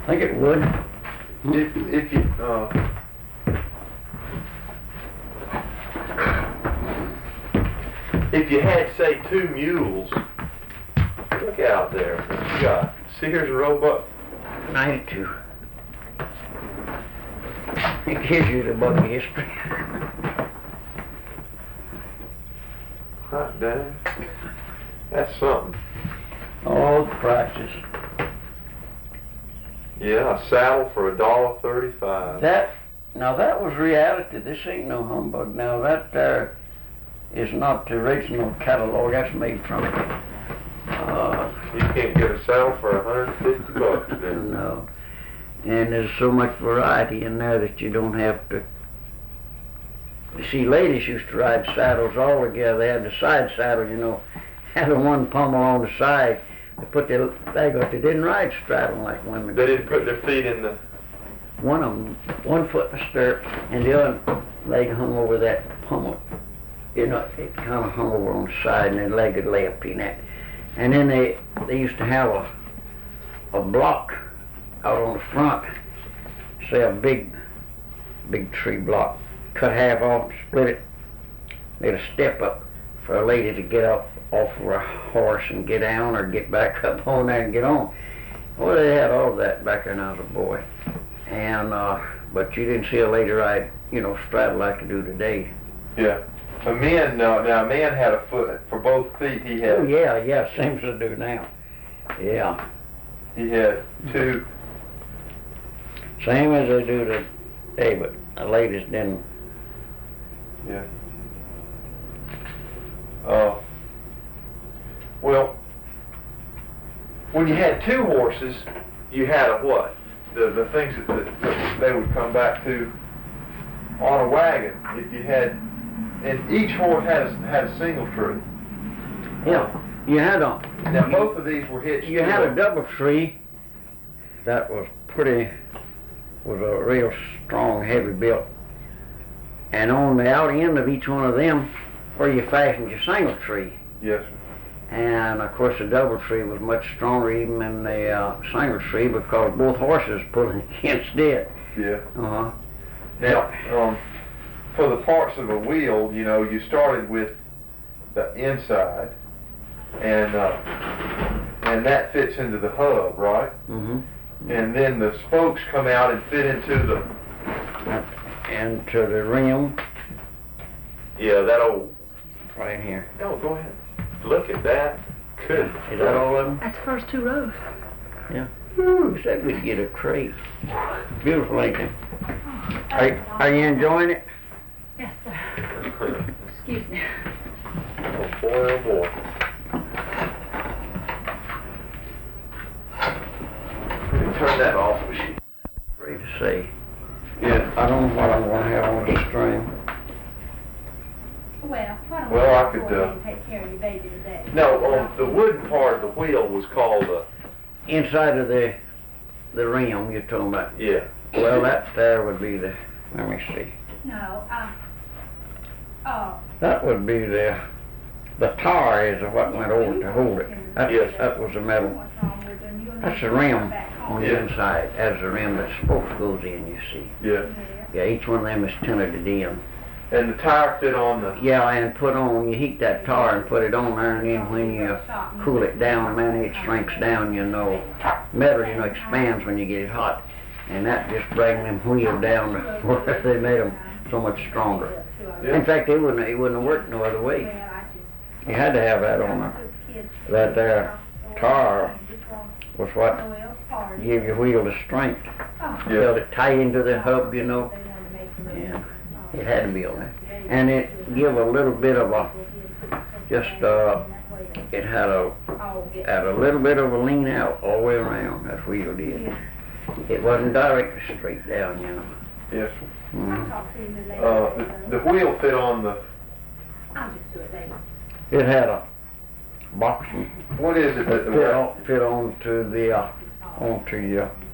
I think it would. If you, if you had, say, 2 mules, look out there. You got Sears and Roebuck. 92. It gives you the buggy history. Hot dang. That's something. All the prices. Yeah, a saddle for $1.35. Now that was reality. This ain't no humbug. Now that there is not the original catalog. That's made from it. You can't get a saddle for $150 then. No. And there's so much variety in there that you don't have to. You see, ladies used to ride saddles all together. They had the side saddle, you know, had the one pommel on the side. They put their leg up. They didn't ride straddling like women. They didn't put their feet in the... One of them, one foot in the stirrup, and the other leg hung over that pommel. You know, it kind of hung over on the side, and their leg would lay up in that. And then they used to have a block out on the front, say a big tree block, cut half off, split it, made a step up for a lady to get up off of a horse and get down or get back up on there and get on. Well, they had all of that back there when I was a boy. And, but you didn't see a lady ride, you know, straddle like you do today. Yeah. A man, now a man had a foot, for both feet he had... Oh, yeah, same as they do now. Yeah. He had 2... Same as they do today, but the ladies didn't. Yeah. Well, when you had 2 horses, you had a what? The things that they would come back to on a wagon. If you had, and each horse had a single tree. Yeah, you had a. Now both of these were hitched. You had a double tree that was a real strong, heavy built. And on the out end of each one of them, where you fastened your single tree. Yes, sir. And of course the double tree was much stronger even than the single tree because both horses pulling against it. Yeah. Uh-huh. Now, for the parts of a wheel, you know, you started with the inside, and that fits into the hub, right? Mm-hmm. And then the spokes come out and fit into the... Into the rim. Yeah, that old... Right here. Oh, go ahead. Look at that. Good. Is that all of them? That's the first 2 rows. Yeah. Woo, said we'd get a crate. Beautiful, ain't it? Are you enjoying it? Yes, sir. Excuse me. Oh, boy, oh, boy. Turn that off. Afraid to say. Yeah. I don't know what I'm going to have on the string. Well, I could, take care of your baby today. No, on the wooden part of the wheel was called Inside of the rim you're talking about. yeah. Well, that there would be the, let me see. No, That would be the tar is what went over to hold it. Yes. That was the metal. That's the rim on the Yeah. inside. That's the rim that spokes goes in, you see. Yeah. Yeah, each one of them is tinted in. And the tire fit on the... Yeah, and put on, you heat that tar and put it on there, and then when you cool it down, man, it shrinks down, you know. Metal, you know, expands when you get it hot. And that just brings them wheels down to where they made them so much stronger. Yeah. In fact, it wouldn't have worked no other way. You had to have that on there. That there tar was what gave your wheel the strength. Held it tight into the hub, you know. Yeah. It had to be on there. And it give a little bit of a, it had a little bit of a lean out all the way around, that wheel did. It wasn't directly straight down, you know. Yes. Mm-hmm. The wheel fit on the... It had a box. What is it that... Fit onto the, onto your